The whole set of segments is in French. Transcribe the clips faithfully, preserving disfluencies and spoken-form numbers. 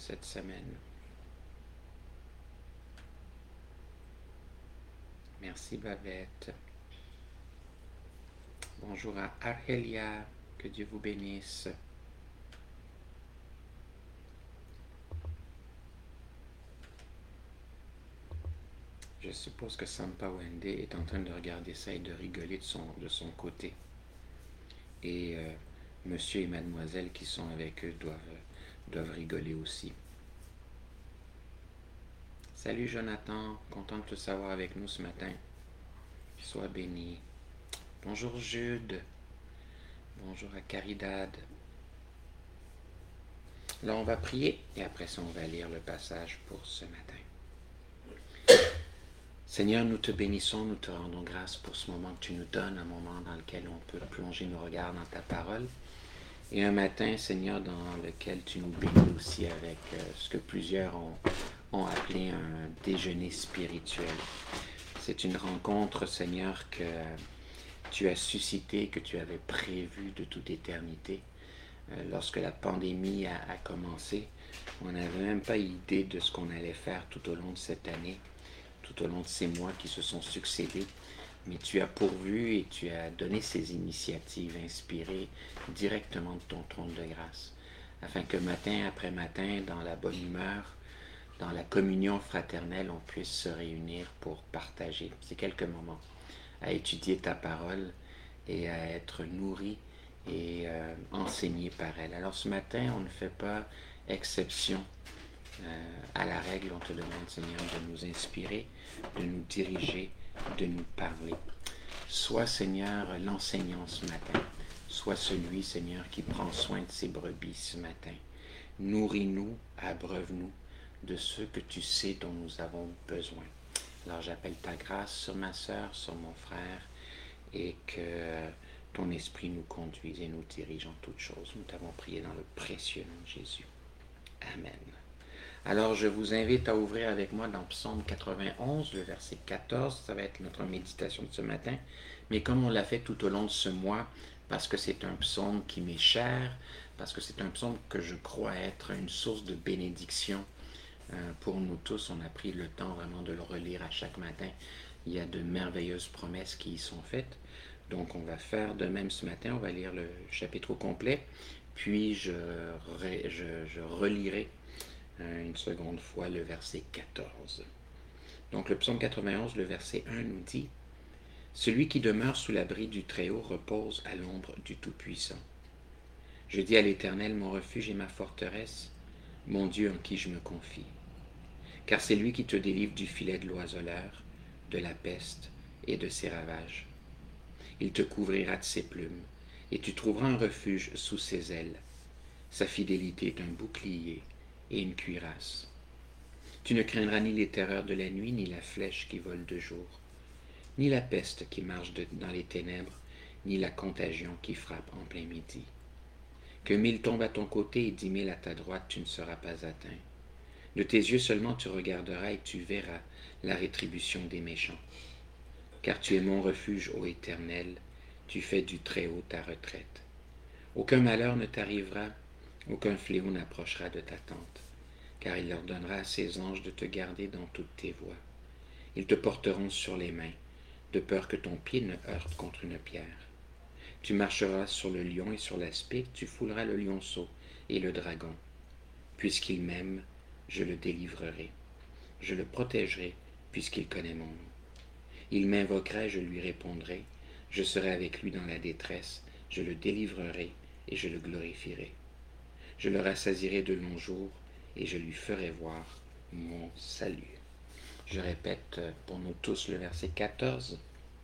cette semaine. Merci Babette. Bonjour à Argelia, que Dieu vous bénisse. Je suppose que Sampa Wende est en train de regarder ça et de rigoler de son, de son côté. Et euh, monsieur et mademoiselle qui sont avec eux doivent, doivent rigoler aussi. Salut Jonathan, content de te savoir avec nous ce matin. Sois béni. Bonjour Jude. Bonjour à Caridad. Là, on va prier et après ça, on va lire le passage pour ce matin. Seigneur, nous te bénissons, nous te rendons grâce pour ce moment que tu nous donnes, un moment dans lequel on peut plonger nos regards dans ta parole. Et un matin, Seigneur, dans lequel tu nous bénis aussi avec euh, ce que plusieurs ont, ont appelé un déjeuner spirituel. C'est une rencontre, Seigneur, que tu as suscitée, que tu avais prévue de toute éternité. Euh, lorsque la pandémie a, a commencé, on n'avait même pas idée de ce qu'on allait faire tout au long de cette année, tout au long de ces mois qui se sont succédés. Mais tu as pourvu et tu as donné ces initiatives inspirées directement de ton trône de grâce, afin que matin après matin, dans la bonne humeur, dans la communion fraternelle, on puisse se réunir pour partager ces quelques moments, à étudier ta parole et à être nourri et euh, enseigné par elle. Alors ce matin, on ne fait pas exception euh, à la règle. On te demande, Seigneur, de nous inspirer, de nous diriger, de nous parler. Sois, Seigneur, l'enseignant ce matin. Sois celui, Seigneur, qui prend soin de ses brebis ce matin. Nourris-nous, abreuve-nous de ce que tu sais dont nous avons besoin. Alors j'appelle ta grâce sur ma sœur, sur mon frère, et que ton esprit nous conduise et nous dirige en toutes choses. Nous t'avons prié dans le précieux nom de Jésus. Amen. Alors je vous invite à ouvrir avec moi dans Psaume quatre-vingt-onze, le verset quatorze. Ça va être notre méditation de ce matin. Mais comme on l'a fait tout au long de ce mois, parce que c'est un psaume qui m'est cher, parce que c'est un psaume que je crois être une source de bénédiction pour nous tous, on a pris le temps vraiment de le relire à chaque matin. Il y a de merveilleuses promesses qui y sont faites. Donc on va faire de même ce matin, on va lire le chapitre au complet, puis je, je, je relirai une seconde fois le verset quatorze. Donc le psaume quatre-vingt-onze, le verset un nous dit « Celui qui demeure sous l'abri du Très-Haut repose à l'ombre du Tout-Puissant. Je dis à l'Éternel, mon refuge et ma forteresse, mon Dieu en qui je me confie. Car c'est lui qui te délivre du filet de l'oiseleur, de la peste et de ses ravages. Il te couvrira de ses plumes, et tu trouveras un refuge sous ses ailes. Sa fidélité est un bouclier et une cuirasse. Tu ne craindras ni les terreurs de la nuit, ni la flèche qui vole de jour, ni la peste qui marche de, dans les ténèbres, ni la contagion qui frappe en plein midi. Que mille tombent à ton côté et dix mille à ta droite, tu ne seras pas atteint. De tes yeux seulement tu regarderas et tu verras la rétribution des méchants. Car tu es mon refuge, ô Éternel, tu fais du Très-Haut ta retraite. Aucun malheur ne t'arrivera, aucun fléau n'approchera de ta tente, car il leur donnera à ses anges de te garder dans toutes tes voies. Ils te porteront sur les mains, de peur que ton pied ne heurte contre une pierre. Tu marcheras sur le lion et sur l'aspic, tu fouleras le lionceau et le dragon. Puisqu'il m'aime, je le délivrerai. Je le protégerai, puisqu'il connaît mon nom. Il m'invoquera, je lui répondrai. Je serai avec lui dans la détresse. Je le délivrerai et je le glorifierai. Je le rassasierai de longs jours et je lui ferai voir mon salut. Je répète pour nous tous le verset quatorze.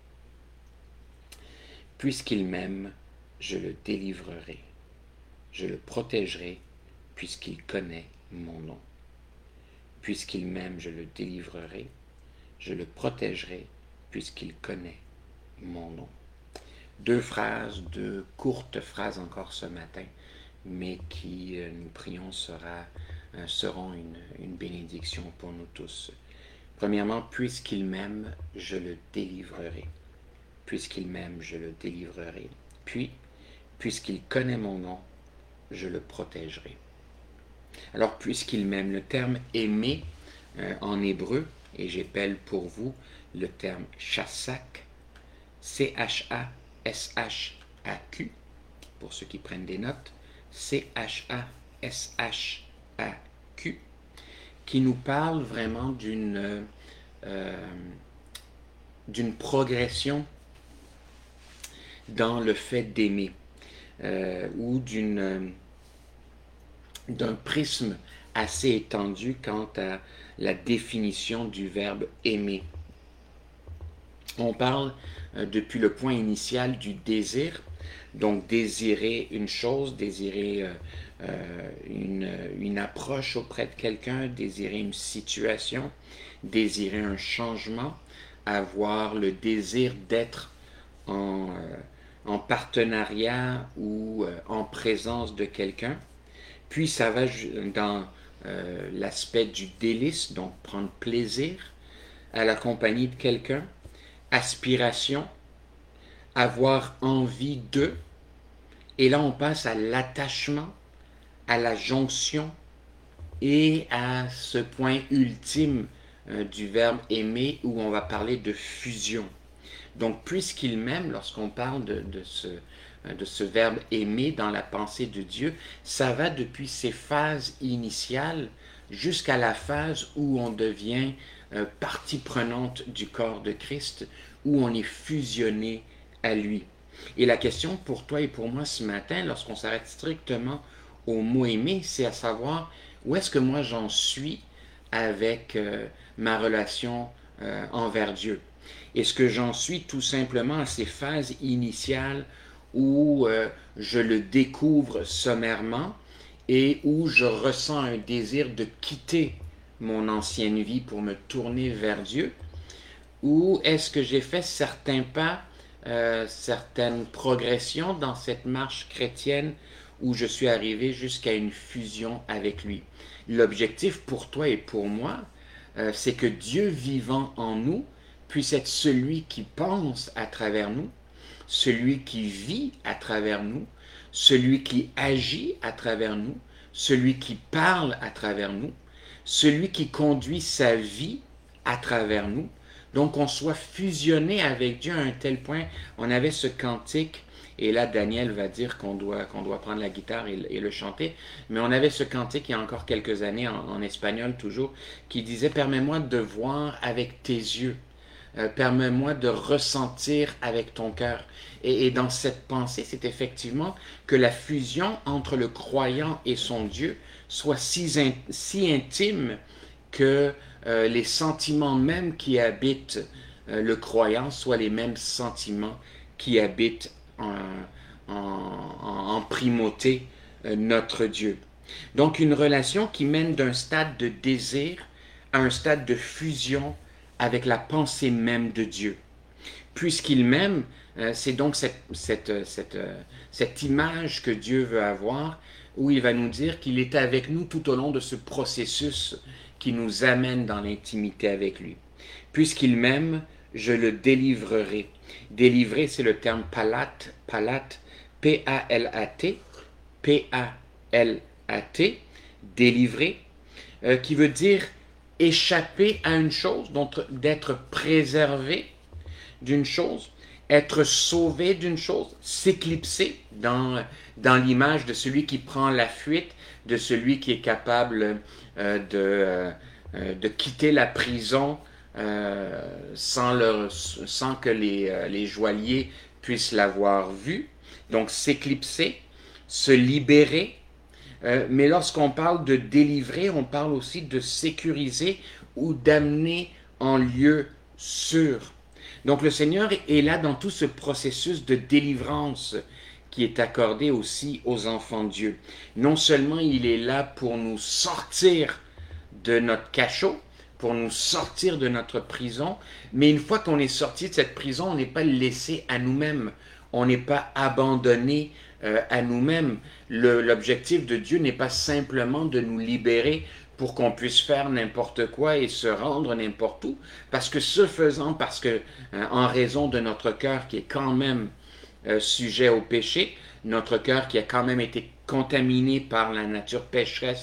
Puisqu'il m'aime, je le délivrerai. Je le protégerai, puisqu'il connaît mon nom. Puisqu'il m'aime, je le délivrerai. Je le protégerai, puisqu'il connaît mon nom. Deux phrases, deux courtes phrases encore ce matin, mais qui, nous prions, sera, seront une, une bénédiction pour nous tous. Premièrement, puisqu'il m'aime, je le délivrerai. Puisqu'il m'aime, je le délivrerai. Puis, puisqu'il connaît mon nom, je le protégerai. Alors, puisqu'il m'aime, le terme aimer euh, en hébreu, et j'épelle pour vous le terme chassak, C H A S H A Q, pour ceux qui prennent des notes, C H A S H A Q, qui nous parle vraiment d'une euh, d'une progression dans le fait d'aimer, euh, ou d'une d'un prisme assez étendu quant à la définition du verbe aimer. On parle euh, depuis le point initial du désir, donc désirer une chose, désirer euh, euh, une, une approche auprès de quelqu'un, désirer une situation, désirer un changement, avoir le désir d'être en, euh, en partenariat ou euh, en présence de quelqu'un. Puis ça va dans euh, l'aspect du délice, donc prendre plaisir à la compagnie de quelqu'un, aspiration, avoir envie d'eux, et là on passe à l'attachement, à la jonction et à ce point ultime euh, du verbe aimer où on va parler de fusion. Donc puisqu'il m'aime, lorsqu'on parle de, de ce de ce verbe aimer dans la pensée de Dieu, ça va depuis ces phases initiales jusqu'à la phase où on devient euh, partie prenante du corps de Christ, où on est fusionné à lui. Et la question pour toi et pour moi ce matin, lorsqu'on s'arrête strictement au mot aimer, c'est à savoir où est-ce que moi j'en suis avec euh, ma relation euh, envers Dieu. Est-ce que j'en suis tout simplement à ces phases initiales où euh, je le découvre sommairement et où je ressens un désir de quitter mon ancienne vie pour me tourner vers Dieu? Ou est-ce que j'ai fait certains pas, euh, certaines progressions dans cette marche chrétienne où je suis arrivé jusqu'à une fusion avec lui? L'objectif pour toi et pour moi, euh, c'est que Dieu vivant en nous puisse être celui qui pense à travers nous, celui qui vit à travers nous, celui qui agit à travers nous, celui qui parle à travers nous, celui qui conduit sa vie à travers nous. Donc on soit fusionné avec Dieu à un tel point, on avait ce cantique, et là Daniel va dire qu'on doit, qu'on doit prendre la guitare et, et le chanter, mais on avait ce cantique il y a encore quelques années, en, en espagnol toujours, qui disait « Permets-moi de voir avec tes yeux ». Euh, permets-moi de ressentir avec ton cœur. Et, et dans cette pensée, c'est effectivement que la fusion entre le croyant et son Dieu soit si, in, si intime que euh, les sentiments mêmes qui habitent euh, le croyant soient les mêmes sentiments qui habitent en, en, en, en primauté euh, notre Dieu. Donc une relation qui mène d'un stade de désir à un stade de fusion avec la pensée même de Dieu. Puisqu'il m'aime, euh, c'est donc cette, cette, cette, euh, cette image que Dieu veut avoir, où il va nous dire qu'il est avec nous tout au long de ce processus qui nous amène dans l'intimité avec lui. Puisqu'il m'aime, je le délivrerai. Délivrer, c'est le terme palat, palat, P A L A T, P A L A T, délivrer, euh, qui veut dire échapper à une chose, donc d'être préservé d'une chose, être sauvé d'une chose, s'éclipser dans, dans l'image de celui qui prend la fuite, de celui qui est capable euh, de, euh, de quitter la prison euh, sans, le, sans que les, euh, les geôliers puissent l'avoir vu. Donc s'éclipser, se libérer. Euh, mais lorsqu'on parle de délivrer, on parle aussi de sécuriser ou d'amener en lieu sûr. Donc le Seigneur est là dans tout ce processus de délivrance qui est accordé aussi aux enfants de Dieu. Non seulement il est là pour nous sortir de notre cachot, pour nous sortir de notre prison, mais une fois qu'on est sorti de cette prison, on n'est pas laissé à nous-mêmes, on n'est pas abandonné euh, à nous-mêmes. Le, l'objectif de Dieu n'est pas simplement de nous libérer pour qu'on puisse faire n'importe quoi et se rendre n'importe où, parce que ce faisant, parce que euh, en raison de notre cœur qui est quand même euh, sujet au péché, notre cœur qui a quand même été contaminé par la nature pécheresse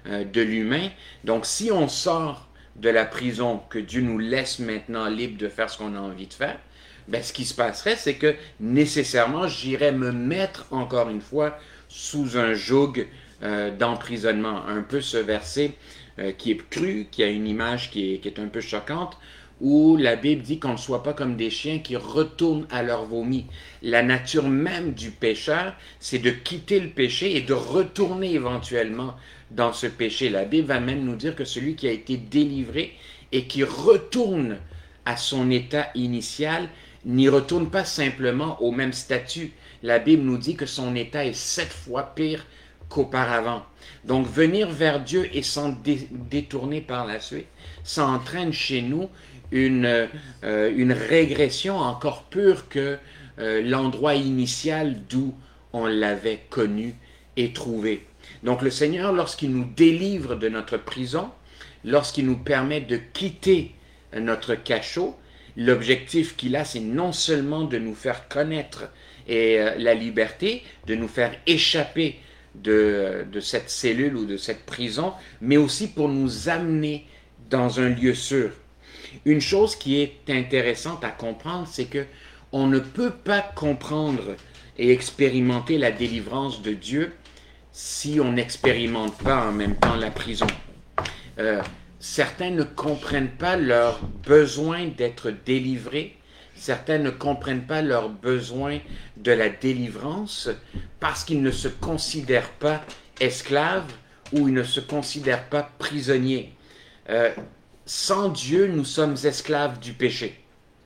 euh, de l'humain. Donc si on sort de la prison, que Dieu nous laisse maintenant libre de faire ce qu'on a envie de faire, ben, ce qui se passerait, c'est que nécessairement, j'irais me mettre encore une fois sous un joug euh, d'emprisonnement. Un peu ce verset euh, qui est cru, qui a une image qui est, qui est un peu choquante, où la Bible dit qu'on ne soit pas comme des chiens qui retournent à leur vomi. La nature même du pécheur, c'est de quitter le péché et de retourner éventuellement dans ce péché. La Bible va même nous dire que celui qui a été délivré et qui retourne à son état initial, n'y retourne pas simplement au même statut. La Bible nous dit que son état est sept fois pire qu'auparavant. Donc venir vers Dieu et s'en dé- détourner par la suite, ça entraîne chez nous une, euh, une régression encore pure que euh, l'endroit initial d'où on l'avait connu et trouvé. Donc le Seigneur, lorsqu'il nous délivre de notre prison, lorsqu'il nous permet de quitter notre cachot, l'objectif qu'il a, c'est non seulement de nous faire connaître et, euh, la liberté, de nous faire échapper de, de cette cellule ou de cette prison, mais aussi pour nous amener dans un lieu sûr. Une chose qui est intéressante à comprendre, c'est que on ne peut pas comprendre et expérimenter la délivrance de Dieu si on n'expérimente pas en même temps la prison. Euh, certains ne comprennent pas leur besoin d'être délivrés, certains ne comprennent pas leur besoin de la délivrance parce qu'ils ne se considèrent pas esclaves ou ils ne se considèrent pas prisonniers. Euh, Sans Dieu, nous sommes esclaves du péché.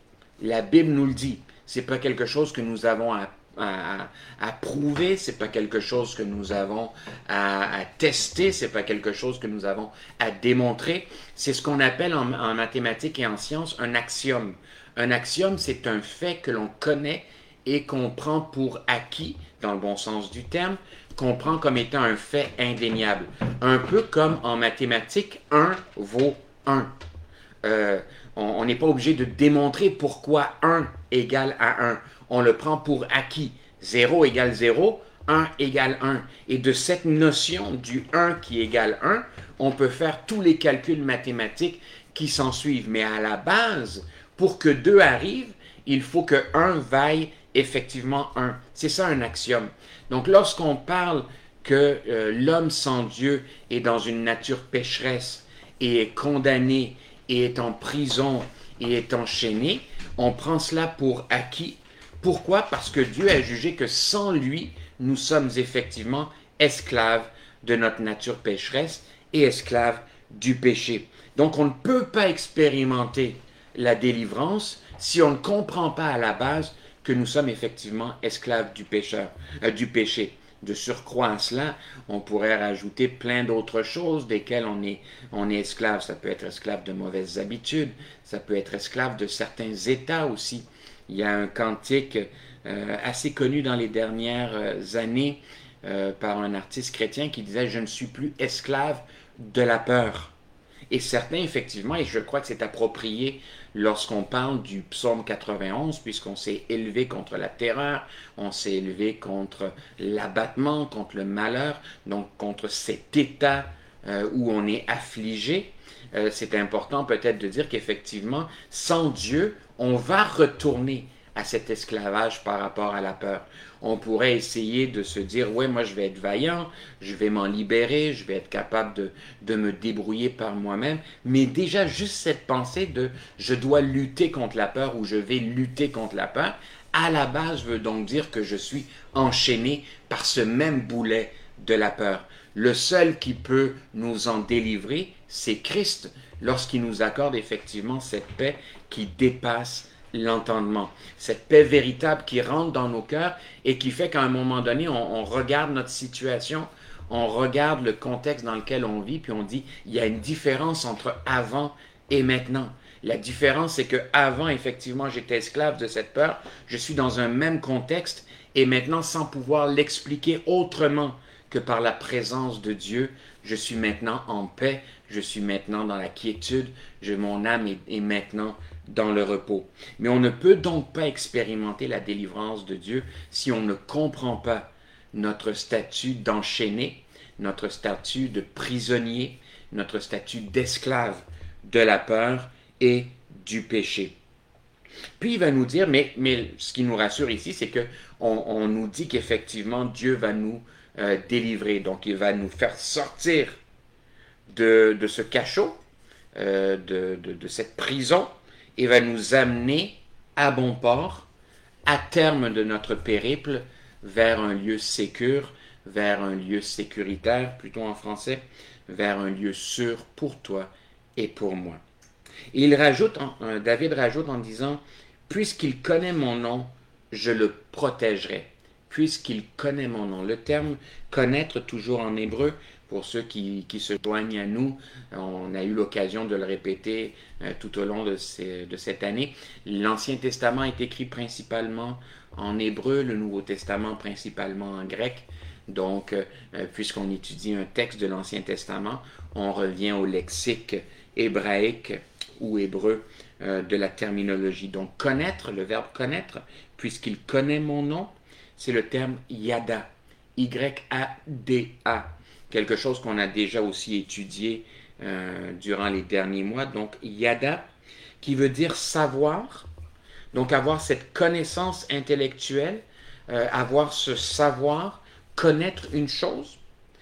La Bible nous le dit. C'est pas quelque chose que nous avons à, à, à prouver, c'est pas quelque chose que nous avons à, à tester, c'est pas quelque chose que nous avons à démontrer. C'est ce qu'on appelle en, en mathématiques et en sciences un axiome. Un axiome, c'est un fait que l'on connaît et qu'on prend pour acquis, dans le bon sens du terme, qu'on prend comme étant un fait indéniable. Un peu comme en mathématiques, un vaut un. Euh, on n'est pas obligé de démontrer pourquoi un égale à un. On le prend pour acquis. zéro égale zéro, un égale un. Et de cette notion du un qui égale un, on peut faire tous les calculs mathématiques qui s'en suivent. Mais à la base, pour que deux arrive, il faut que un vaille effectivement un. C'est ça un axiome. Donc lorsqu'on parle que euh, l'homme sans Dieu est dans une nature pécheresse, et est condamné, et est en prison, et est enchaîné, on prend cela pour acquis. Pourquoi? Parce que Dieu a jugé que sans lui, nous sommes effectivement esclaves de notre nature pécheresse et esclaves du péché. Donc on ne peut pas expérimenter la délivrance si on ne comprend pas à la base que nous sommes effectivement esclaves du pécheur, euh, du péché. De surcroît à cela, on pourrait rajouter plein d'autres choses desquelles on est, on est esclave. Ça peut être esclave de mauvaises habitudes, ça peut être esclave de certains états aussi. Il y a un cantique euh, assez connu dans les dernières années euh, par un artiste chrétien qui disait « Je ne suis plus esclave de la peur ». Et certains, effectivement, et je crois que c'est approprié lorsqu'on parle du psaume quatre-vingt-onze, puisqu'on s'est élevé contre la terreur, on s'est élevé contre l'abattement, contre le malheur, donc contre cet état euh, où on est affligé. Euh, c'est important peut-être de dire qu'effectivement, sans Dieu, on va retourner à cet esclavage par rapport à la peur. On pourrait essayer de se dire, ouais, moi je vais être vaillant, je vais m'en libérer, je vais être capable de, de me débrouiller par moi-même, mais déjà juste cette pensée de je dois lutter contre la peur ou je vais lutter contre la peur, à la base veut donc dire que je suis enchaîné par ce même boulet de la peur. Le seul qui peut nous en délivrer, c'est Christ, lorsqu'il nous accorde effectivement cette paix qui dépasse l'entendement. Cette paix véritable qui rentre dans nos cœurs et qui fait qu'à un moment donné, on, on regarde notre situation, on regarde le contexte dans lequel on vit, puis on dit, il y a une différence entre avant et maintenant. La différence, c'est que avant, effectivement, j'étais esclave de cette peur, je suis dans un même contexte, et maintenant, sans pouvoir l'expliquer autrement que par la présence de Dieu, je suis maintenant en paix, je suis maintenant dans la quiétude, je, mon âme est, est maintenant dans le repos. Mais on ne peut donc pas expérimenter la délivrance de Dieu si on ne comprend pas notre statut d'enchaîné, notre statut de prisonnier, notre statut d'esclave de la peur et du péché. Puis il va nous dire, mais, mais ce qui nous rassure ici, c'est qu'on on nous dit qu'effectivement Dieu va nous euh, délivrer. Donc il va nous faire sortir de, de ce cachot, euh, de, de, de cette prison, et va nous amener à bon port, à terme de notre périple, vers un lieu sécure, vers un lieu sécuritaire, plutôt en français, vers un lieu sûr pour toi et pour moi. Et il rajoute, en, David rajoute en disant, « Puisqu'il connaît mon nom, je le protégerai. » Puisqu'il connaît mon nom. Le terme « connaître » toujours en hébreu, pour ceux qui, qui se joignent à nous, on a eu l'occasion de le répéter euh, tout au long de, ces, de cette année. L'Ancien Testament est écrit principalement en hébreu, le Nouveau Testament principalement en grec. Donc, euh, puisqu'on étudie un texte de l'Ancien Testament, on revient au lexique hébraïque ou hébreu euh, de la terminologie. Donc, connaître, le verbe connaître, puisqu'il connaît mon nom, c'est le terme yada, Y A D A, quelque chose qu'on a déjà aussi étudié euh, durant les derniers mois. Donc, yada, qui veut dire savoir, donc avoir cette connaissance intellectuelle, euh, avoir ce savoir, connaître une chose,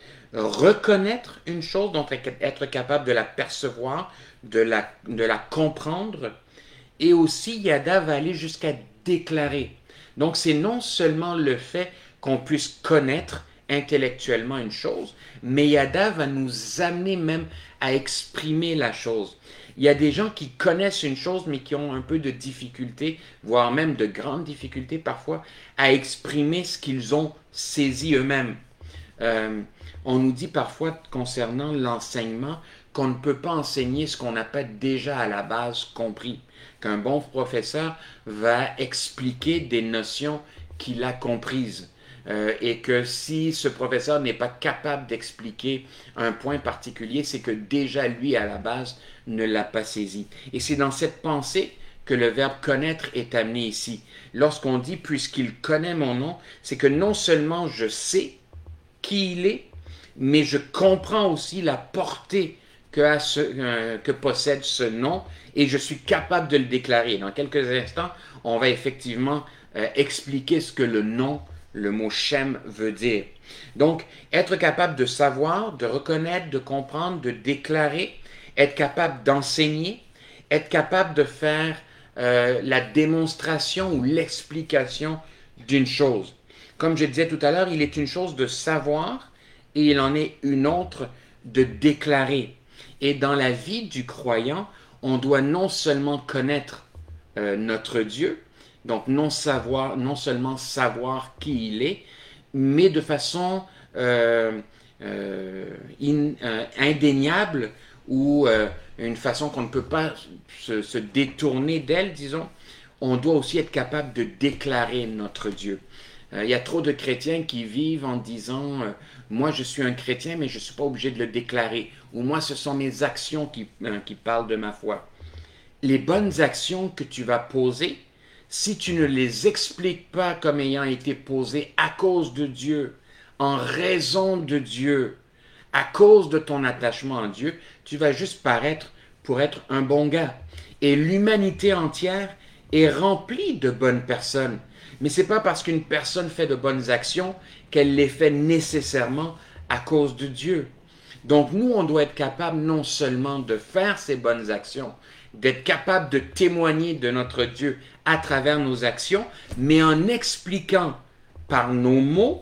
reconnaître une chose, donc être capable de la percevoir, de la, de la comprendre, et aussi yada va aller jusqu'à déclarer. Donc c'est non seulement le fait qu'on puisse connaître intellectuellement une chose, mais yada va nous amener même à exprimer la chose. Il y a des gens qui connaissent une chose, mais qui ont un peu de difficulté, voire même de grandes difficultés parfois, à exprimer ce qu'ils ont saisi eux-mêmes. Euh, on nous dit parfois concernant l'enseignement qu'on ne peut pas enseigner ce qu'on n'a pas déjà à la base compris. Qu'un bon professeur va expliquer des notions qu'il a comprises. Euh, et que si ce professeur n'est pas capable d'expliquer un point particulier, c'est que déjà lui, à la base, ne l'a pas saisi. Et c'est dans cette pensée que le verbe connaître est amené ici. Lorsqu'on dit « puisqu'il connaît mon nom », c'est que non seulement je sais qui il est, mais je comprends aussi la portée que, a ce, euh, que possède ce nom et je suis capable de le déclarer. Dans quelques instants, on va effectivement euh, expliquer ce que le nom, le mot Shem veut dire. Donc, être capable de savoir, de reconnaître, de comprendre, de déclarer, être capable d'enseigner, être capable de faire euh, la démonstration ou l'explication d'une chose. Comme je disais tout à l'heure, il est une chose de savoir et il en est une autre de déclarer. Et dans la vie du croyant, on doit non seulement connaître euh, notre Dieu, donc non, savoir, non seulement savoir qui il est, mais de façon euh, euh, in, euh, indéniable ou euh, une façon qu'on ne peut pas se, se détourner d'elle, disons, on doit aussi être capable de déclarer notre Dieu. Euh, il y a trop de chrétiens qui vivent en disant euh, « moi je suis un chrétien mais je ne suis pas obligé de le déclarer » ou « moi ce sont mes actions qui, euh, qui parlent de ma foi ». Les bonnes actions que tu vas poser, si tu ne les expliques pas comme ayant été posées à cause de Dieu, en raison de Dieu, à cause de ton attachement à Dieu, tu vas juste paraître pour être un bon gars. Et l'humanité entière est remplie de bonnes personnes. Mais ce n'est pas parce qu'une personne fait de bonnes actions qu'elle les fait nécessairement à cause de Dieu. Donc nous, on doit être capable non seulement de faire ces bonnes actions, d'être capable de témoigner de notre Dieu à travers nos actions, mais en expliquant par nos mots,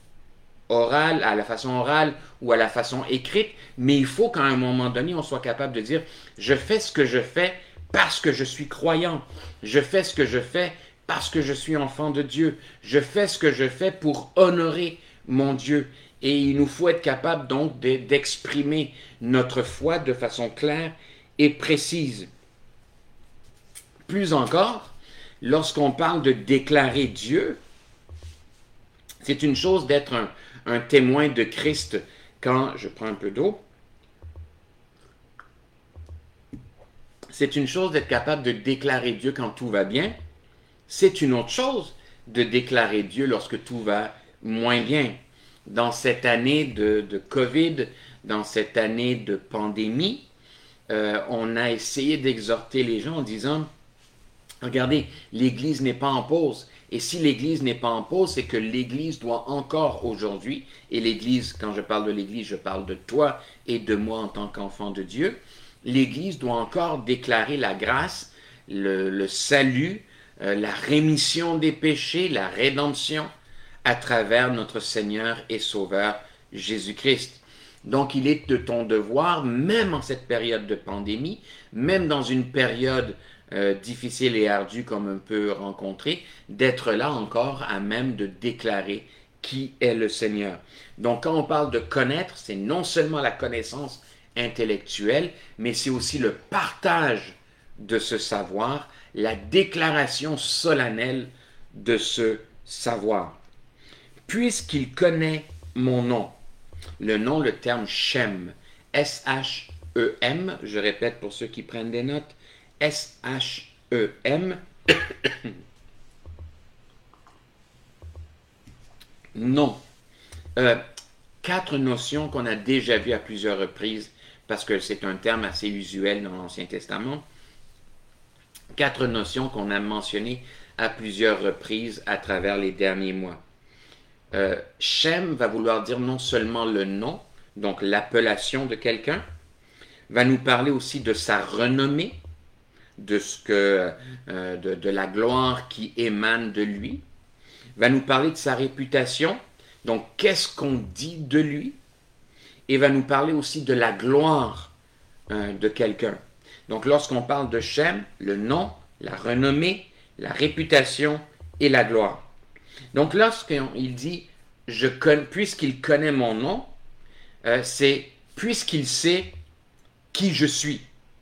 oral, à la façon orale ou à la façon écrite, mais il faut qu'à un moment donné, on soit capable de dire « je fais ce que je fais parce que je suis croyant, je fais ce que je fais parce que je suis enfant de Dieu, je fais ce que je fais pour honorer mon Dieu ». Et il nous faut être capable donc d'exprimer notre foi de façon claire et précise. Plus encore, lorsqu'on parle de déclarer Dieu, c'est une chose d'être un, un témoin de Christ quand, je prends un peu d'eau, c'est une chose d'être capable de déclarer Dieu quand tout va bien, c'est une autre chose de déclarer Dieu lorsque tout va moins bien. dans cette année de, de COVID, dans cette année de pandémie, euh, on a essayé d'exhorter les gens en disant, regardez, l'Église n'est pas en pause. Et si l'Église n'est pas en pause, c'est que l'Église doit encore aujourd'hui, et l'Église, quand je parle de l'Église, je parle de toi et de moi en tant qu'enfant de Dieu, l'Église doit encore déclarer la grâce, le, le salut, euh, la rémission des péchés, la rédemption à travers notre Seigneur et Sauveur Jésus-Christ. Donc il est de ton devoir, même en cette période de pandémie, même dans une période euh, difficile et ardue comme on peut rencontrer, d'être là encore à même de déclarer qui est le Seigneur. Donc quand on parle de connaître, c'est non seulement la connaissance intellectuelle, mais c'est aussi le partage de ce savoir, la déclaration solennelle de ce savoir. Puisqu'il connaît mon nom, le nom, le terme Shem, S H E M, je répète pour ceux qui prennent des notes, S H E M, non. Euh, quatre notions qu'on a déjà vues à plusieurs reprises, parce que c'est un terme assez usuel dans l'Ancien Testament. Quatre notions qu'on a mentionnées à plusieurs reprises à travers les derniers mois. Euh, Shem va vouloir dire non seulement le nom, donc l'appellation de quelqu'un, va nous parler aussi de sa renommée, de, ce que, euh, de, de la gloire qui émane de lui, va nous parler de sa réputation, donc qu'est-ce qu'on dit de lui, et va nous parler aussi de la gloire euh, de quelqu'un. Donc lorsqu'on parle de Shem, le nom, la renommée, la réputation et la gloire. Donc lorsqu'il dit je connais, puisqu'il connaît mon nom, euh, c'est puisqu'il sait qui je suis.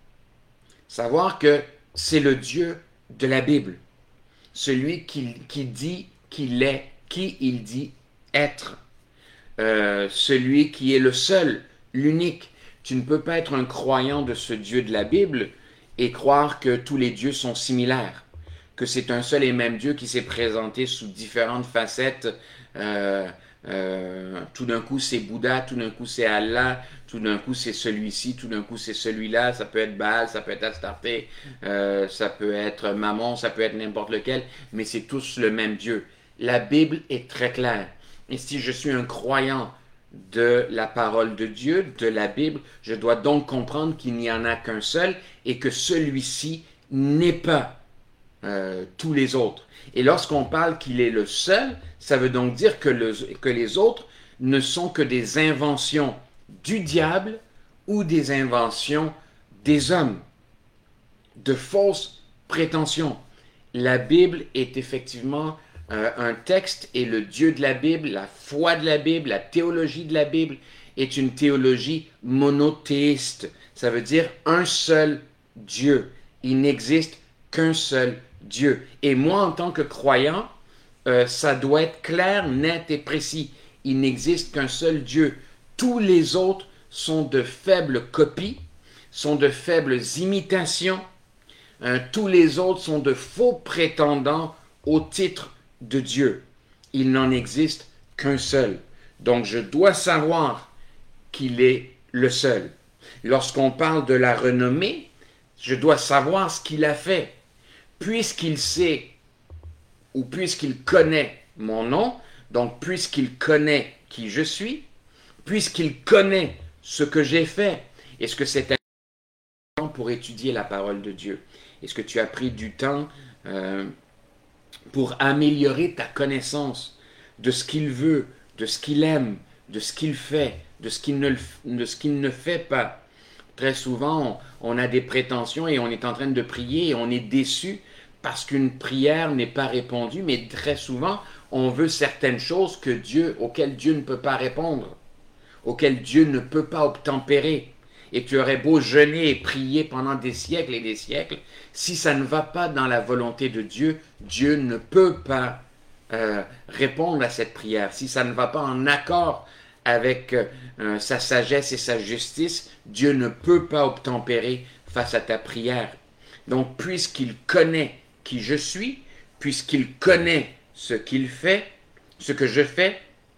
Savoir que c'est le Dieu de la Bible, celui qui, qui dit qu'il est, qui il dit être, euh, celui qui est le seul, l'unique. Tu ne peux pas être un croyant de ce Dieu de la Bible et croire que tous les dieux sont similaires, que c'est un seul et même Dieu qui s'est présenté sous différentes facettes. Euh, euh, tout d'un coup c'est Bouddha, tout d'un coup c'est Allah, tout d'un coup c'est celui-ci, tout d'un coup c'est celui-là, ça peut être Baal, ça peut être Astarté, euh, ça peut être Mammon, ça peut être n'importe lequel, mais c'est tous le même Dieu. La Bible est très claire. Et si je suis un croyant de la parole de Dieu, de la Bible, je dois donc comprendre qu'il n'y en a qu'un seul et que celui-ci n'est pas Euh, tous les autres. Et lorsqu'on parle qu'il est le seul, ça veut donc dire que, le, que les autres ne sont que des inventions du diable ou des inventions des hommes, de fausses prétentions. La Bible est effectivement euh, un texte et le Dieu de la Bible, la foi de la Bible, la théologie de la Bible est une théologie monothéiste. Ça veut dire un seul Dieu. Il n'existe qu'un seul Dieu. Et moi, en tant que croyant, euh, ça doit être clair, net et précis. Il n'existe qu'un seul Dieu. Tous les autres sont de faibles copies, sont de faibles imitations. Euh, tous les autres sont de faux prétendants au titre de Dieu. Il n'en existe qu'un seul. Donc je dois savoir qu'il est le seul. Lorsqu'on parle de la renommée, je dois savoir ce qu'il a fait. Puisqu'il sait ou puisqu'il connaît mon nom, donc puisqu'il connaît qui je suis, puisqu'il connaît ce que j'ai fait, est-ce que c'est important pour étudier la parole de Dieu? Est-ce que tu as pris du temps euh, pour améliorer ta connaissance de ce qu'il veut, de ce qu'il aime, de ce qu'il fait, de ce qu'il ne, de ce qu'il ne fait pas? Très souvent, on, on a des prétentions et on est en train de prier et on est déçu parce qu'une prière n'est pas répondue, mais très souvent, on veut certaines choses que Dieu, auxquelles Dieu ne peut pas répondre, auxquelles Dieu ne peut pas obtempérer. Et tu aurais beau jeûner et prier pendant des siècles et des siècles, si ça ne va pas dans la volonté de Dieu, Dieu ne peut pas euh, répondre à cette prière. Si ça ne va pas en accord avec euh, sa sagesse et sa justice, Dieu ne peut pas obtempérer face à ta prière. Donc, puisqu'il connaît qui je suis, puisqu'il connaît ce qu'il fait, ce que je fais,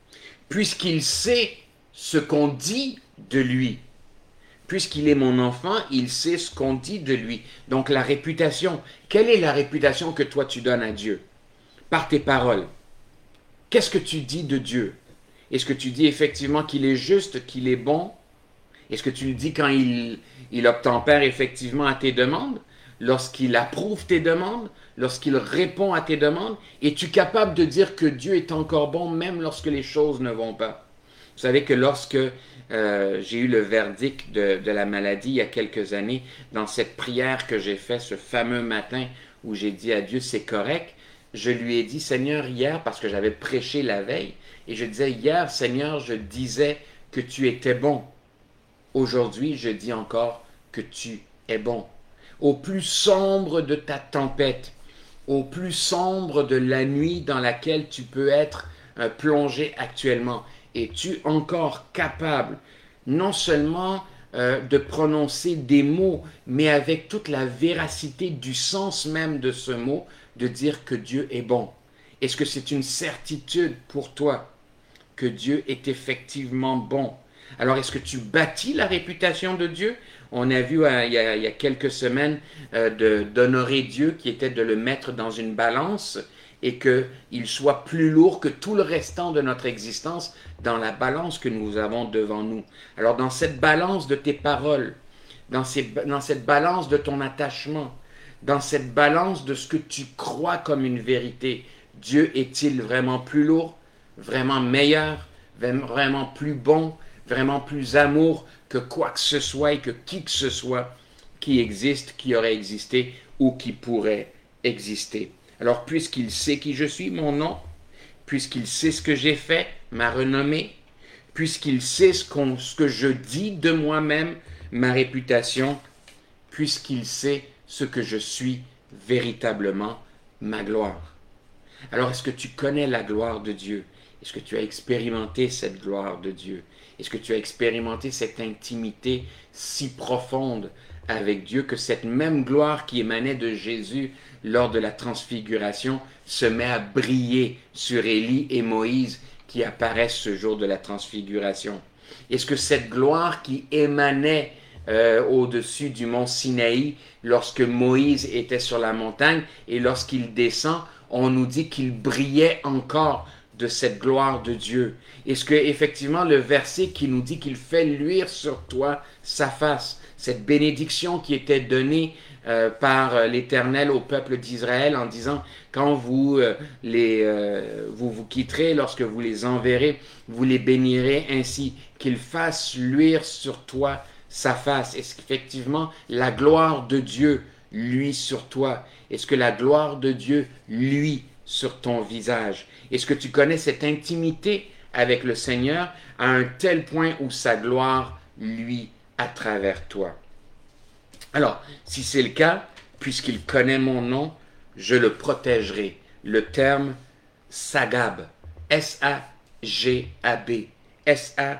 puisqu'il sait ce qu'on dit de lui. Puisqu'il est mon enfant, il sait ce qu'on dit de lui. Donc la réputation, quelle est la réputation que toi tu donnes à Dieu? Par tes paroles. Qu'est-ce que tu dis de Dieu? Est-ce que tu dis effectivement qu'il est juste, qu'il est bon? Est-ce que tu le dis quand il, il obtempère effectivement à tes demandes? Lorsqu'il approuve tes demandes? Lorsqu'il répond à tes demandes? Es-tu capable de dire que Dieu est encore bon même lorsque les choses ne vont pas? Vous savez que lorsque euh, j'ai eu le verdict de, de la maladie il y a quelques années, dans cette prière que j'ai faite ce fameux matin où j'ai dit à Dieu c'est correct, je lui ai dit Seigneur hier, parce que j'avais prêché la veille, et je disais hier Seigneur, je disais que tu étais bon. Aujourd'hui, je dis encore que tu es bon. Au plus sombre de ta tempête, au plus sombre de la nuit dans laquelle tu peux être euh, plongé actuellement, es-tu encore capable non seulement euh, de prononcer des mots, mais avec toute la véracité du sens même de ce mot, de dire que Dieu est bon? Est-ce que c'est une certitude pour toi que Dieu est effectivement bon? Alors, est-ce que tu bâtis la réputation de Dieu? On a vu euh, il, y a, il y a quelques semaines euh, de, d'honorer Dieu, qui était de le mettre dans une balance et qu'il soit plus lourd que tout le restant de notre existence dans la balance que nous avons devant nous. Alors, dans cette balance de tes paroles, dans, ces, dans cette balance de ton attachement, dans cette balance de ce que tu crois comme une vérité, Dieu est-il vraiment plus lourd, vraiment meilleur, vraiment plus bon, vraiment plus amour que quoi que ce soit et que qui que ce soit qui existe, qui aurait existé ou qui pourrait exister? Alors, puisqu'il sait qui je suis, mon nom, puisqu'il sait ce que j'ai fait, ma renommée, puisqu'il sait ce, qu'on, ce que je dis de moi-même, ma réputation, puisqu'il sait ce que je suis véritablement, ma gloire. Alors, est-ce que tu connais la gloire de Dieu? Est-ce que tu as expérimenté cette gloire de Dieu? Est-ce que tu as expérimenté cette intimité si profonde avec Dieu que cette même gloire qui émanait de Jésus lors de la transfiguration se met à briller sur Élie et Moïse qui apparaissent ce jour de la transfiguration? Est-ce que cette gloire qui émanait euh, au-dessus du mont Sinaï lorsque Moïse était sur la montagne et lorsqu'il descend, on nous dit qu'il brillait encore de cette gloire de Dieu? Est-ce que effectivement le verset qui nous dit qu'il fait luire sur toi sa face, cette bénédiction qui était donnée euh, par l'Éternel au peuple d'Israël en disant quand vous euh, les euh, vous vous quitterez, lorsque vous les enverrez, vous les bénirez ainsi, qu'il fasse luire sur toi sa face? Est-ce qu'effectivement la gloire de Dieu luit sur toi? Est-ce que la gloire de Dieu luit sur ton visage? Est-ce que tu connais cette intimité avec le Seigneur à un tel point où sa gloire luit à travers toi? Alors, si c'est le cas, puisqu'il connaît mon nom, je le protégerai. Le terme Sagab, S A G A B, S A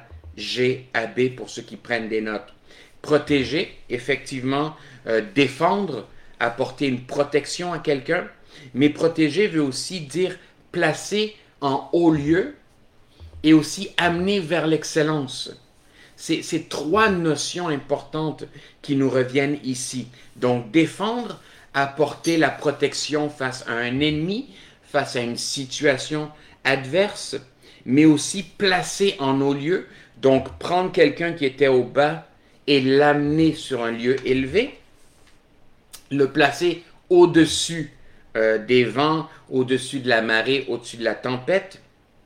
G A B pour ceux qui prennent des notes. Protéger, effectivement, euh, défendre, apporter une protection à quelqu'un, mais protéger veut aussi dire placer en haut lieu et aussi amener vers l'excellence. C'est, c'est trois notions importantes qui nous reviennent ici. Donc, défendre, apporter la protection face à un ennemi, face à une situation adverse, mais aussi placer en haut lieu, donc prendre quelqu'un qui était au bas et l'amener sur un lieu élevé, le placer au-dessus euh, des vents, au-dessus de la marée, au-dessus de la tempête,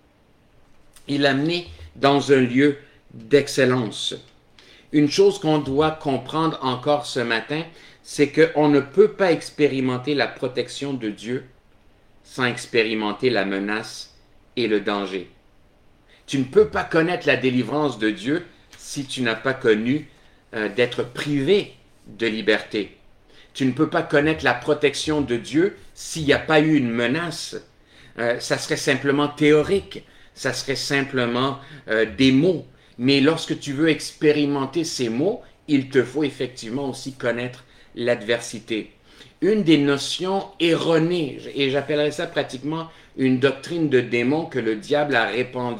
et l'amener dans un lieu d'excellence. Une chose qu'on doit comprendre encore ce matin, c'est qu'on ne peut pas expérimenter la protection de Dieu sans expérimenter la menace et le danger. Tu ne peux pas connaître la délivrance de Dieu si tu n'as pas connu euh, d'être privé de liberté. Tu ne peux pas connaître la protection de Dieu s'il n'y a pas eu une menace. Euh, ça serait simplement théorique, ça serait simplement euh, des mots. Mais lorsque tu veux expérimenter ces mots, il te faut effectivement aussi connaître l'adversité. Une des notions erronées, et j'appellerais ça pratiquement une doctrine de démon que le diable a répandue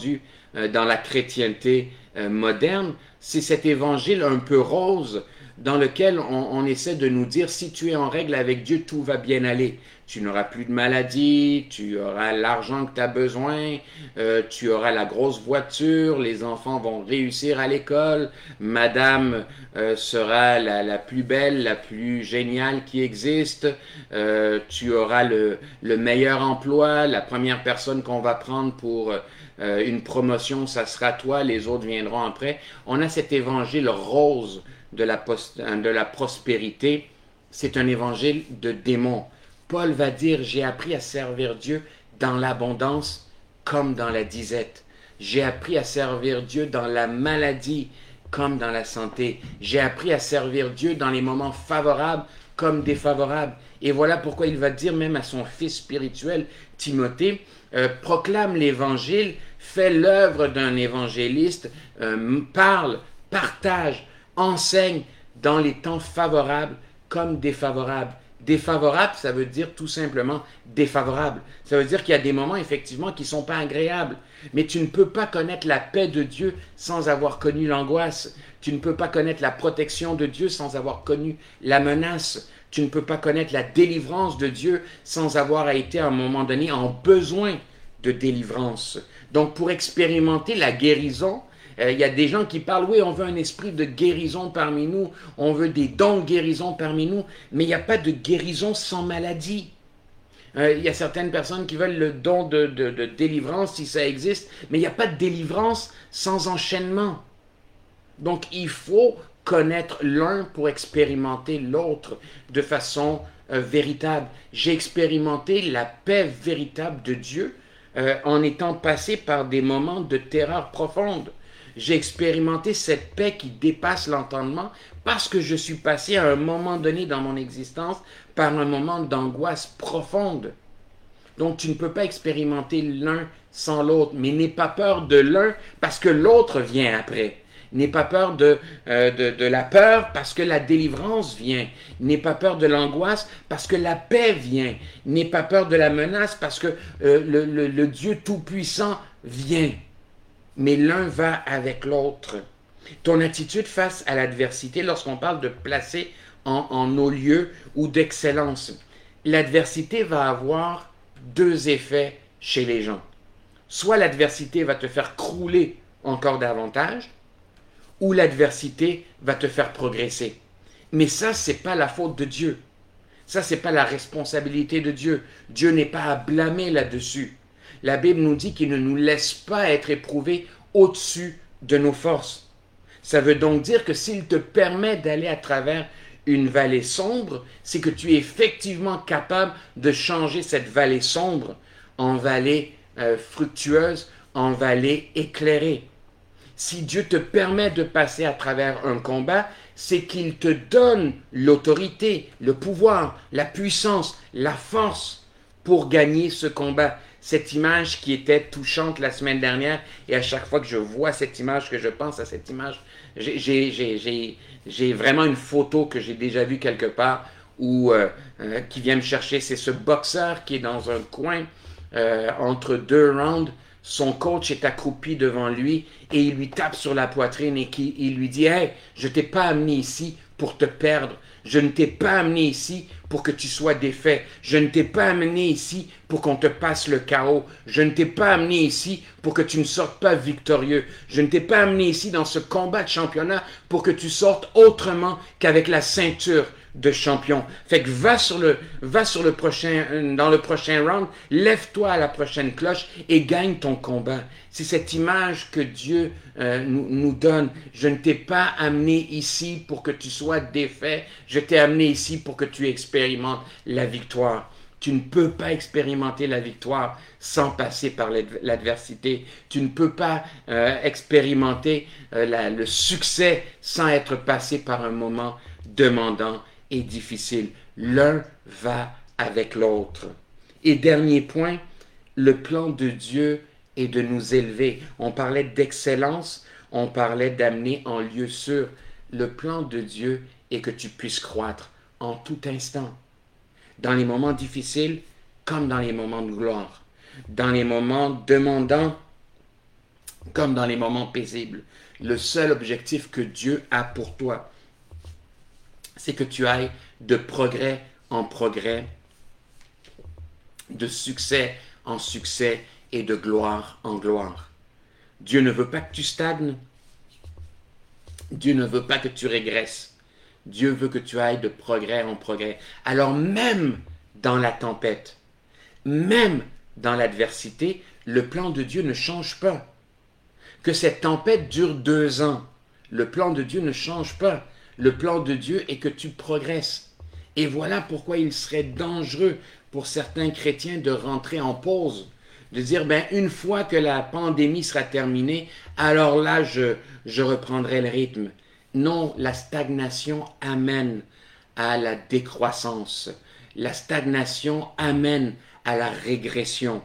euh, dans la chrétienté euh, moderne, c'est cet évangile un peu rose dans lequel on, on essaie de nous dire, si tu es en règle avec Dieu, tout va bien aller. Tu n'auras plus de maladie, tu auras l'argent que tu as besoin, euh, tu auras la grosse voiture, les enfants vont réussir à l'école, madame euh, sera la, la plus belle, la plus géniale qui existe, euh, tu auras le, le meilleur emploi, la première personne qu'on va prendre pour euh, une promotion, ça sera toi, les autres viendront après. On a cet évangile rose de la, post- de la prospérité, c'est un évangile de démon. Paul va dire, j'ai appris à servir Dieu dans l'abondance comme dans la disette. J'ai appris à servir Dieu dans la maladie comme dans la santé. J'ai appris à servir Dieu dans les moments favorables comme défavorables. Et voilà pourquoi il va dire même à son fils spirituel, Timothée, euh, proclame l'évangile, fais l'œuvre d'un évangéliste, euh, parle, partage, enseigne dans les temps favorables comme défavorables. Défavorable, ça veut dire tout simplement défavorable. Ça veut dire qu'il y a des moments, effectivement, qui ne sont pas agréables. Mais tu ne peux pas connaître la paix de Dieu sans avoir connu l'angoisse. Tu ne peux pas connaître la protection de Dieu sans avoir connu la menace. Tu ne peux pas connaître la délivrance de Dieu sans avoir été à un moment donné en besoin de délivrance. Donc, pour expérimenter la guérison, il y a des gens qui parlent, oui, on veut un esprit de guérison parmi nous, on veut des dons de guérison parmi nous, mais il n'y a pas de guérison sans maladie. Euh, il y a certaines personnes qui veulent le don de, de, de délivrance, si ça existe, mais il n'y a pas de délivrance sans enchaînement. Donc, il faut connaître l'un pour expérimenter l'autre de façon euh, véritable. J'ai expérimenté la paix véritable de Dieu euh, en étant passé par des moments de terreur profonde. J'ai expérimenté cette paix qui dépasse l'entendement parce que je suis passé à un moment donné dans mon existence par un moment d'angoisse profonde. Donc tu ne peux pas expérimenter l'un sans l'autre, mais n'aie pas peur de l'un parce que l'autre vient après. N'aie pas peur de, euh, de, de la peur parce que la délivrance vient. N'aie pas peur de l'angoisse parce que la paix vient. N'aie pas peur de la menace parce que euh, le, le, le Dieu Tout-Puissant vient. Mais l'un va avec l'autre. Ton attitude face à l'adversité, lorsqu'on parle de placer en, en nos lieux ou d'excellence, l'adversité va avoir deux effets chez les gens. Soit l'adversité va te faire crouler encore davantage, ou l'adversité va te faire progresser. Mais ça, ce n'est pas la faute de Dieu. Ça, ce n'est pas la responsabilité de Dieu. Dieu n'est pas à blâmer là-dessus. La Bible nous dit qu'il ne nous laisse pas être éprouvés au-dessus de nos forces. Ça veut donc dire que s'il te permet d'aller à travers une vallée sombre, c'est que tu es effectivement capable de changer cette vallée sombre en vallée euh, fructueuse, en vallée éclairée. Si Dieu te permet de passer à travers un combat, c'est qu'il te donne l'autorité, le pouvoir, la puissance, la force pour gagner ce combat. Cette image qui était touchante la semaine dernière, et à chaque fois que je vois cette image, que je pense à cette image, j'ai, j'ai, j'ai, j'ai, j'ai vraiment une photo que j'ai déjà vue quelque part, où, euh, euh, qui vient me chercher. C'est ce boxeur qui est dans un coin, euh, entre deux rounds. Son coach est accroupi devant lui, et il lui tape sur la poitrine, et qui, il lui dit « Hey, je ne t'ai pas amené ici pour te perdre. Je ne t'ai pas amené ici pour que tu sois défait. Je ne t'ai pas amené ici pour qu'on te passe le chaos. Je ne t'ai pas amené ici pour que tu ne sortes pas victorieux. Je ne t'ai pas amené ici dans ce combat de championnat pour que tu sortes autrement qu'avec la ceinture de champion. Fait que va sur le, va sur le prochain, dans le prochain round, lève-toi à la prochaine cloche et gagne ton combat. » C'est cette image que Dieu euh, nous, nous donne. Je ne t'ai pas amené ici pour que tu sois défait. Je t'ai amené ici pour que tu expérimentes la victoire. Tu ne peux pas expérimenter la victoire sans passer par l'adversité. Tu ne peux pas euh, expérimenter euh, la, le succès sans être passé par un moment demandant et difficile. L'un va avec l'autre. Et dernier point, le plan de Dieu est de nous élever. On parlait d'excellence, on parlait d'amener en lieu sûr. Le plan de Dieu est que tu puisses croître en tout instant. Dans les moments difficiles comme dans les moments de gloire. Dans les moments demandants comme dans les moments paisibles. Le seul objectif que Dieu a pour toi, c'est que tu ailles de progrès en progrès, de succès en succès et de gloire en gloire. Dieu ne veut pas que tu stagnes. Dieu ne veut pas que tu régresses. Dieu veut que tu ailles de progrès en progrès. Alors même dans la tempête, même dans l'adversité, le plan de Dieu ne change pas. Que cette tempête dure deux ans, le plan de Dieu ne change pas. Le plan de Dieu est que tu progresses. Et voilà pourquoi il serait dangereux pour certains chrétiens de rentrer en pause, de dire, ben, une fois que la pandémie sera terminée, alors là, je, je reprendrai le rythme. Non, la stagnation amène à la décroissance. La stagnation amène à la régression.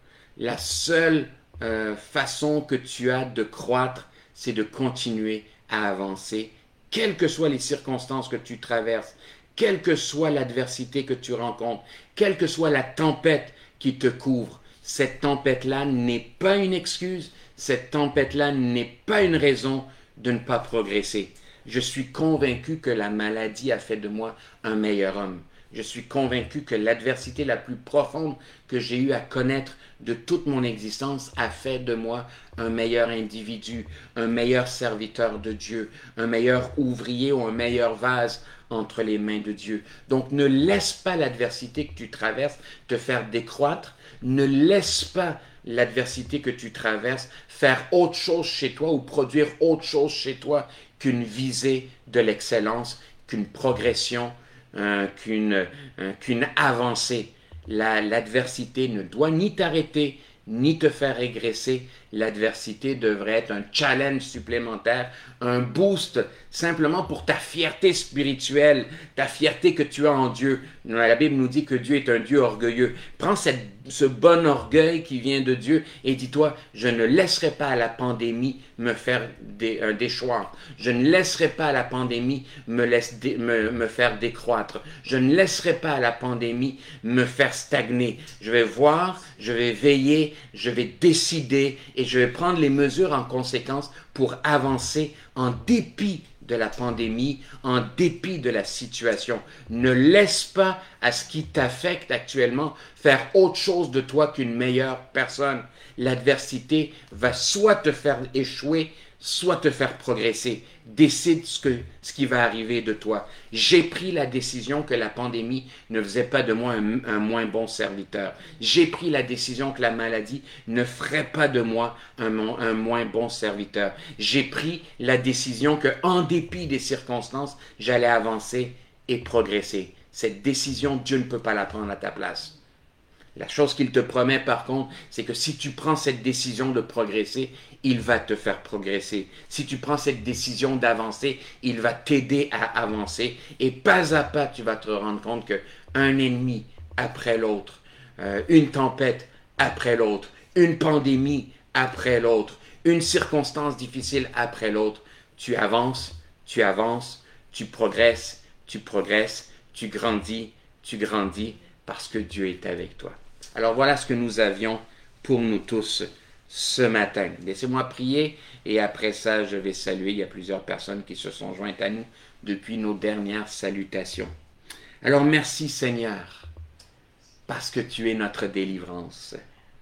La seule euh, façon que tu as de croître, c'est de continuer à avancer, quelles que soient les circonstances que tu traverses, quelle que soit l'adversité que tu rencontres, quelle que soit la tempête qui te couvre. Cette tempête-là n'est pas une excuse, cette tempête-là n'est pas une raison de ne pas progresser. Je suis convaincu que la maladie a fait de moi un meilleur homme. Je suis convaincu que l'adversité la plus profonde que j'ai eu à connaître de toute mon existence a fait de moi un meilleur individu, un meilleur serviteur de Dieu, un meilleur ouvrier ou un meilleur vase entre les mains de Dieu. Donc ne laisse pas l'adversité que tu traverses te faire décroître, ne laisse pas l'adversité que tu traverses faire autre chose chez toi ou produire autre chose chez toi qu'une visée de l'excellence, qu'une progression, euh, qu'une euh, qu'une avancée. La, l'adversité ne doit ni t'arrêter, ni te faire régresser. L'adversité devrait être un challenge supplémentaire, un boost simplement pour ta fierté spirituelle, ta fierté que tu as en Dieu. La Bible nous dit que Dieu est un Dieu orgueilleux. Prends cette, ce bon orgueil qui vient de Dieu et dis-toi, je ne laisserai pas à la pandémie me faire dé, un déchoir. Je ne laisserai pas à la pandémie me, laisse dé, me, me faire décroître. Je ne laisserai pas à la pandémie me faire stagner. Je vais voir, je vais veiller, je vais décider et je vais prendre les mesures en conséquence pour avancer en dépit de la pandémie, en dépit de la situation. Ne laisse pas à ce qui t'affecte actuellement faire autre chose de toi qu'une meilleure personne. L'adversité va soit te faire échouer, soit te faire progresser. Décide ce, que, ce qui va arriver de toi. J'ai pris la décision que la pandémie ne faisait pas de moi un, un moins bon serviteur. J'ai pris la décision que la maladie ne ferait pas de moi un, un moins bon serviteur. J'ai pris la décision que, en dépit des circonstances, j'allais avancer et progresser. Cette décision, Dieu ne peut pas la prendre à ta place. La chose qu'il te promet par contre, c'est que si tu prends cette décision de progresser, il va te faire progresser. Si tu prends cette décision d'avancer, il va t'aider à avancer. Et pas à pas, tu vas te rendre compte qu'un ennemi après l'autre, euh, une tempête après l'autre, une pandémie après l'autre, une circonstance difficile après l'autre, tu avances, tu avances, tu progresses, tu progresses, tu grandis, tu grandis, parce que Dieu est avec toi. Alors voilà ce que nous avions pour nous tous ce matin. Laissez-moi prier et après ça, je vais saluer. Il y a plusieurs personnes qui se sont jointes à nous depuis nos dernières salutations. Alors merci Seigneur, parce que tu es notre délivrance.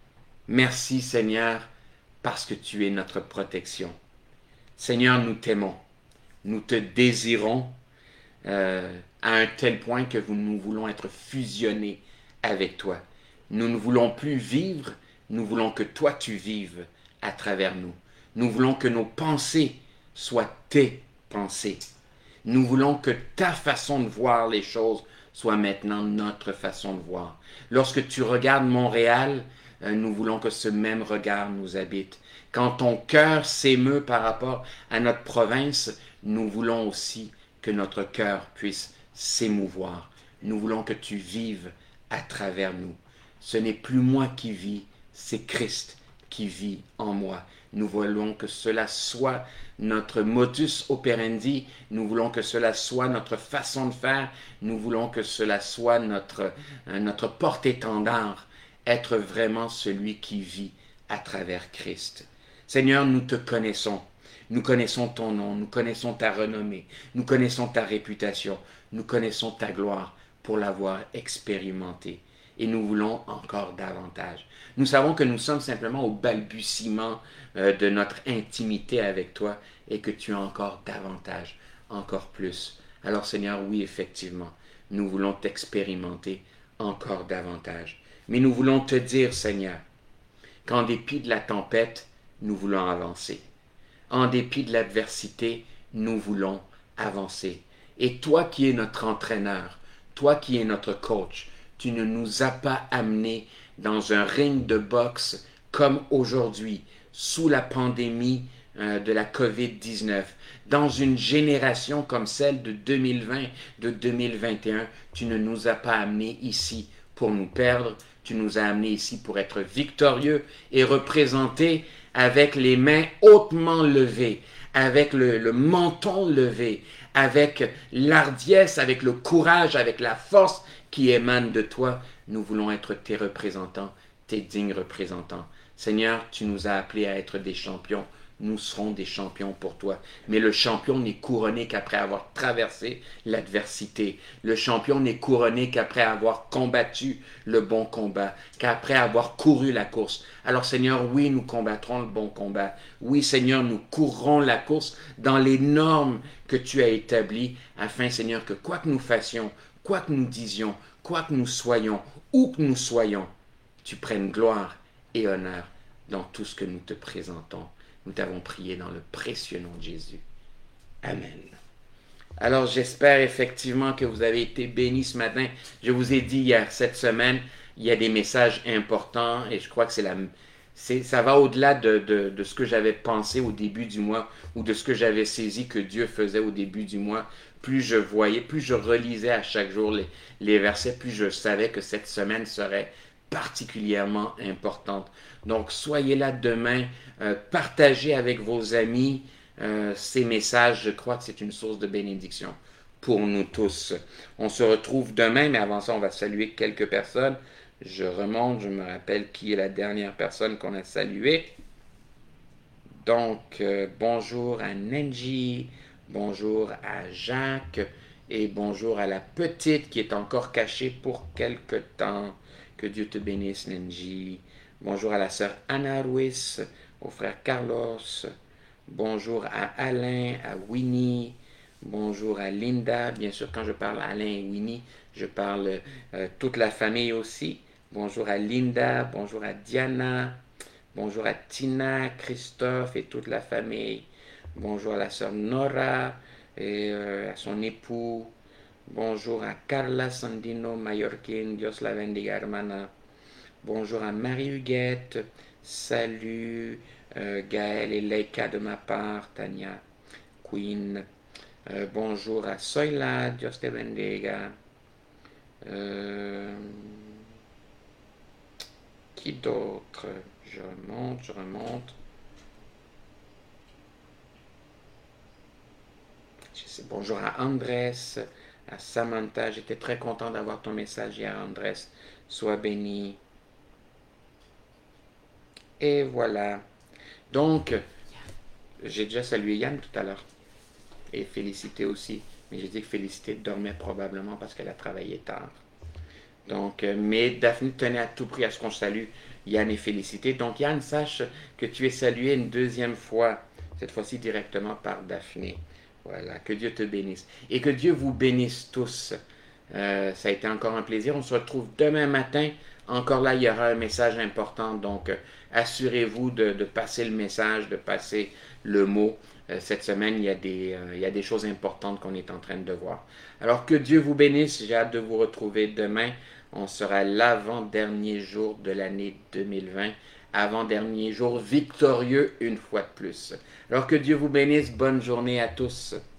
Merci Seigneur, parce que tu es notre protection. Seigneur, nous t'aimons, nous te désirons euh, à un tel point que nous voulons être fusionnés avec toi. Nous ne voulons plus vivre, nous voulons que toi tu vives à travers nous. Nous voulons que nos pensées soient tes pensées. Nous voulons que ta façon de voir les choses soit maintenant notre façon de voir. Lorsque tu regardes Montréal, euh, nous voulons que ce même regard nous habite. Quand ton cœur s'émeut par rapport à notre province, nous voulons aussi que notre cœur puisse s'émouvoir. Nous voulons que tu vives à travers nous. Ce n'est plus moi qui vis, c'est Christ qui vit en moi. Nous voulons que cela soit notre modus operandi, nous voulons que cela soit notre façon de faire, nous voulons que cela soit notre, notre porte-étendard, être vraiment celui qui vit à travers Christ. Seigneur, nous te connaissons. Nous connaissons ton nom, nous connaissons ta renommée, nous connaissons ta réputation, nous connaissons ta gloire pour l'avoir expérimentée. Et nous voulons encore davantage. Nous savons que nous sommes simplement au balbutiement euh, de notre intimité avec toi et que tu as encore davantage, encore plus. Alors Seigneur, oui, effectivement, nous voulons t'expérimenter encore davantage. Mais nous voulons te dire, Seigneur, qu'en dépit de la tempête, nous voulons avancer. En dépit de l'adversité, nous voulons avancer. Et toi qui es notre entraîneur, toi qui es notre coach, tu ne nous as pas amenés dans un ring de boxe comme aujourd'hui, sous la pandémie euh, de la covid dix-neuf, dans une génération comme celle de deux mille vingt, de deux mille vingt et un, tu ne nous as pas amenés ici pour nous perdre, tu nous as amenés ici pour être victorieux et représenter avec les mains hautement levées, avec le, le menton levé, avec l'ardiesse, avec le courage, avec la force qui émane de toi. Nous voulons être tes représentants, tes dignes représentants. Seigneur, tu nous as appelés à être des champions. Nous serons des champions pour toi. Mais le champion n'est couronné qu'après avoir traversé l'adversité. Le champion n'est couronné qu'après avoir combattu le bon combat, qu'après avoir couru la course. Alors Seigneur, oui, nous combattrons le bon combat. Oui, Seigneur, nous courrons la course dans les normes que tu as établies, afin, Seigneur, que quoi que nous fassions, quoi que nous disions, quoi que nous soyons, où que nous soyons, tu prennes gloire et honneur dans tout ce que nous te présentons. Nous t'avons prié dans le précieux nom de Jésus. Amen. Alors, j'espère effectivement que vous avez été bénis ce matin. Je vous ai dit hier, cette semaine, il y a des messages importants et je crois que c'est la, c'est, ça va au-delà de, de, de ce que j'avais pensé au début du mois ou de ce que j'avais saisi que Dieu faisait au début du mois. Plus je voyais, plus je relisais à chaque jour les, les versets, plus je savais que cette semaine serait particulièrement importante. Donc, soyez là demain, euh, partagez avec vos amis euh, ces messages. Je crois que c'est une source de bénédiction pour nous tous. On se retrouve demain, mais avant ça, on va saluer quelques personnes. Je remonte, je me rappelle qui est la dernière personne qu'on a saluée. Donc, euh, bonjour à Nenji, bonjour à Jacques et bonjour à la petite qui est encore cachée pour quelque temps. Que Dieu te bénisse, Nenji. Bonjour à la sœur Anna Ruiz, au frère Carlos. Bonjour à Alain, à Winnie. Bonjour à Linda. Bien sûr, quand je parle à Alain et Winnie, je parle euh, toute la famille aussi. Bonjour à Linda. Bonjour à Diana. Bonjour à Tina, Christophe et toute la famille. Bonjour à la sœur Nora et euh, à son époux. Bonjour à Carla Sandino Mallorquin, Dios la bendiga, hermana. Bonjour à Marie-Huguette. Salut euh, Gaël et Leika de ma part, Tania, Queen. Euh, bonjour à Soyla, Dios te bendiga. Euh, qui d'autre? Je remonte, je remonte. Je sais, bonjour à Andrés, à Samantha. J'étais très content d'avoir ton message hier, Andrés. Sois béni. Et voilà. Donc, j'ai déjà salué Yann tout à l'heure. Et Félicité aussi. Mais j'ai dit que Félicité dormait probablement parce qu'elle a travaillé tard. Donc, mais Daphné tenait à tout prix à ce qu'on salue Yann et Félicité. Donc, Yann, sache que tu es salué une deuxième fois. Cette fois-ci directement par Daphné. Voilà. Que Dieu te bénisse. Et que Dieu vous bénisse tous. Euh, ça a été encore un plaisir. On se retrouve demain matin. Encore là, il y aura un message important. Donc, euh, assurez-vous de, de passer le message, de passer le mot. Euh, cette semaine, il y a des, euh, il y a des choses importantes qu'on est en train de voir. Alors, que Dieu vous bénisse. J'ai hâte de vous retrouver demain. On sera l'avant-dernier jour de l'année deux mille vingt. Avant-dernier jour victorieux une fois de plus. Alors, que Dieu vous bénisse. Bonne journée à tous.